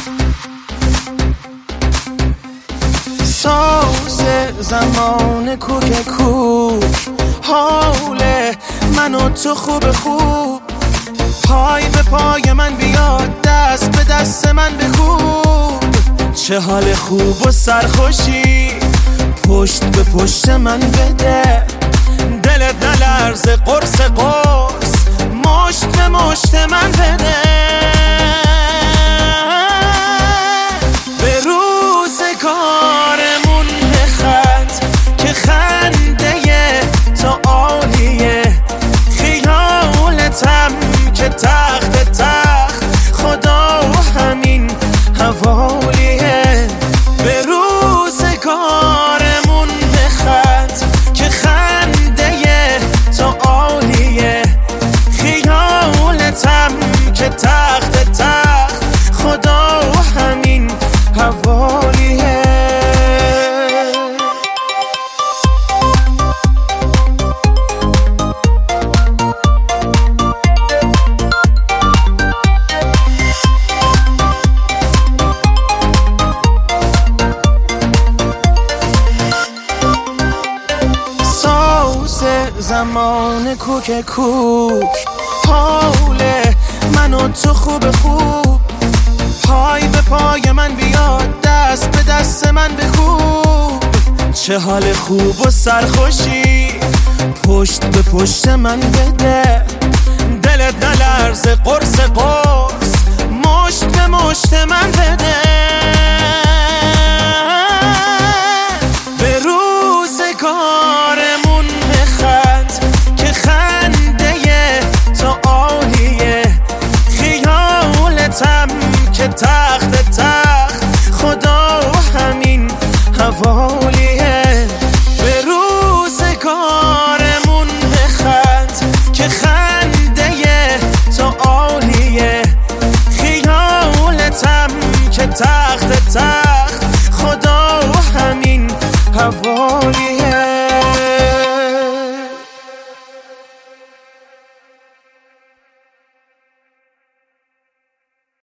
ساز زمان کوک کوک، حال من و تو خوب خوب، پای به پای من بیاد، دست به دست من بکوب. چه حال خوب و سرخوشی پشت به پشت من بده، دلت نلرزه قرص قرص، مشت به مشت من بده. به روزگارمون بخند که خنده تو عالیه، خیالتم که تخت تخت خدا و همین حوالیه. به روزگارمون بخند که خنده تو عالیه، خیالتم که تخت تخت خدا و همین حوالیه. زمان کوک کوک، حال من و تو خوب خوب، پای به پای من بیاد، دست به دست من بکوب. چه حال خوب و سرخوشی پشت به پشت من بده، دلت نلرزه قرص قرص، مشت به مشت من